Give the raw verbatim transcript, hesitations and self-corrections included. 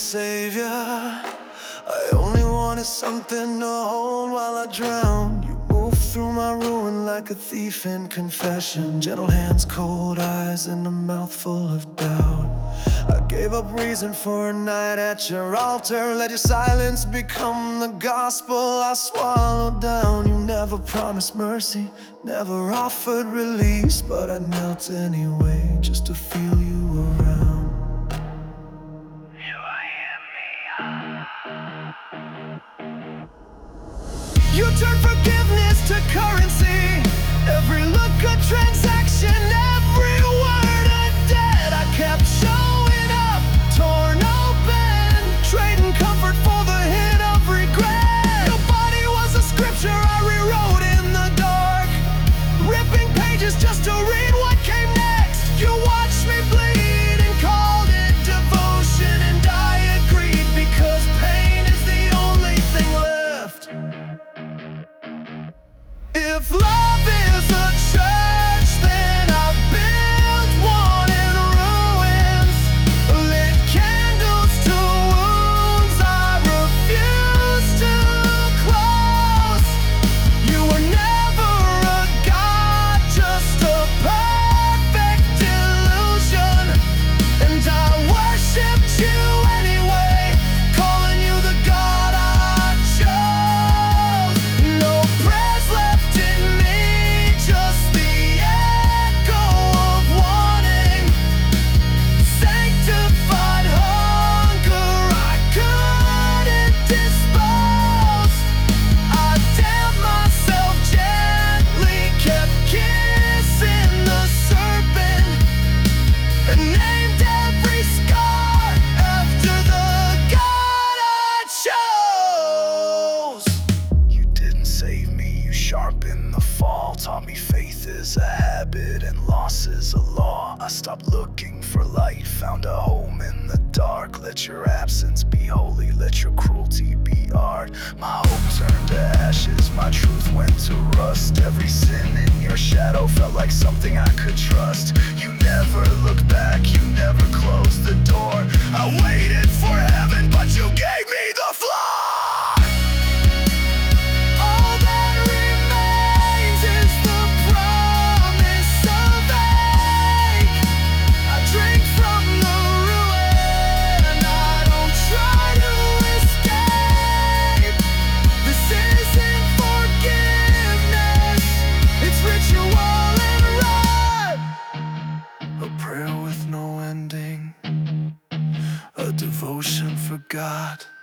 savior. I only wanted something to hold while I drowned. You moved through my ruin like a thief in confession. Gentle hands, cold eyes, and a mouth full of doubt. I gave up reason for a night at your altar. Let your silence become the gospel I swallowed down. You never promised mercy, never offered release, but I knelt anyway just to feel you around. Here I am, You turned forgiveness to currency. Every look a transaction, every word a debt. I kept showing up, torn open, trading comfort for the hit of regret. Your body was a scripture I rewrote in the dark, ripping pages just to read what came next. You watched me bleed and called it devotion, and I agreed because pain is the only thing left. If love is a church, then I built one in ruins. Lit candles to wounds I refuse to close. You were never a god, just a perfect illusion, and I worshipped you anyway, calling you the God I chose. No prayers left in me, just the echo of wanting. Sanctified hunger I couldn't dispose. I damned myself gently, kept kissing the serpent, and named every scar after the God I chose. You didn't save me, you sharpened the fall. Taught me faith is a habit and loss is a law. I stopped looking for light, found a home in the dark. Let your absence be holy, let your cruelty be art. My hope turned to ashes, my truth went to rust. Every sin in your shadow felt like something I could trust. You never looked back, you never closed the door. I waited for heaven, but you gave me the floor. All that remains is the promise of ache. I drink from the ruin, I don't try to escape. This isn't forgiveness, it's ritual and rite. A prayer with no ending, a devotion for God.